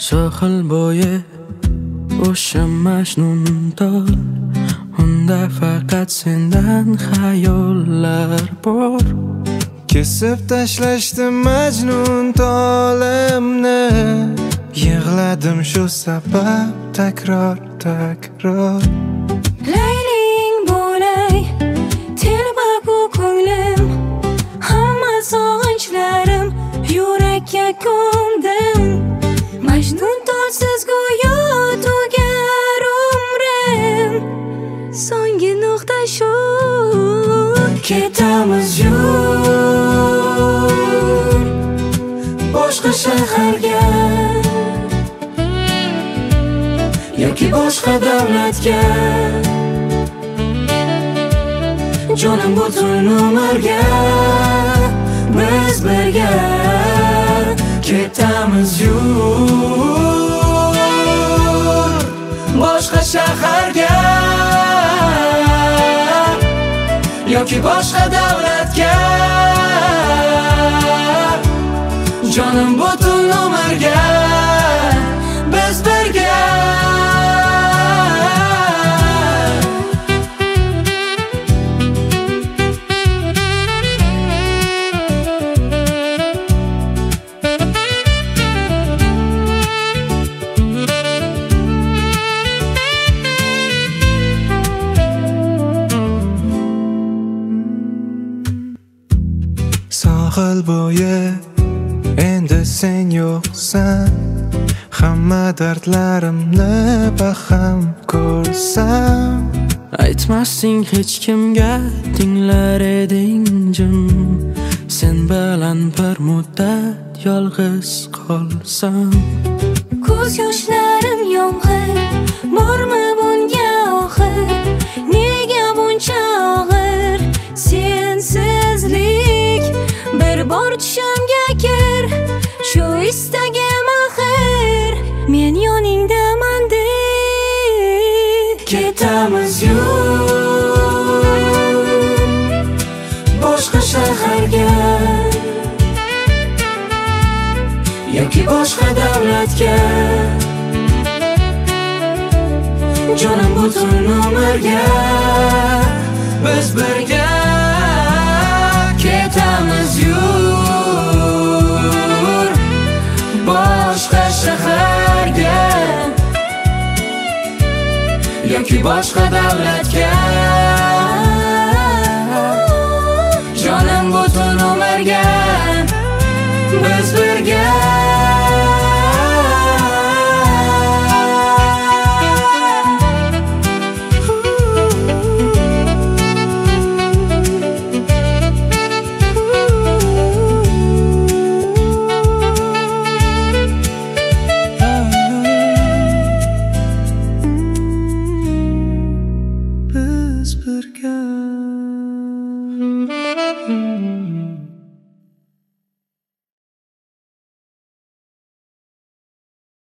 sohil bo'yi o'sha majnun tol, unda faqat sendan xayollar bor. Kesib tashlashdi majnun tolimni, yig'ladim shu sabab takror Layling bo'lay telba-ku ko'nglim, hamma sog'inchlarim yurakka ko'mdim. Majnun tolsiz go'yo tugar umrim, so'nggi nuqta shu. Ketamiz yur boshqa shaharga yoki boshqa davlatga, jonim butun umrga biz birga. Ketamiz yur boshqa shaharga yoki boshqa davlatga, jonim butun umrga biz birga. Sohil bo'yi endi sen yo'qsan, hamma dardlarimni baham ko'rsam. Aytmasding hech kimga, tinglar eding jim, sen bilan bir muddat yolg'iz qolsam. Ko'z yoshlarim yomg'ir, bormi bunga oxir? Nega buncha og'ir sensizlik? Bir bor tushimga kir, shu istagim axir, men yoningdaman deb. Ketamiz yur boshqa shaharga yoki boshqa davlatga, jonim butun umrga biz birga. Ketamiz yur boshqa shaharga yoki boshqa davlatga,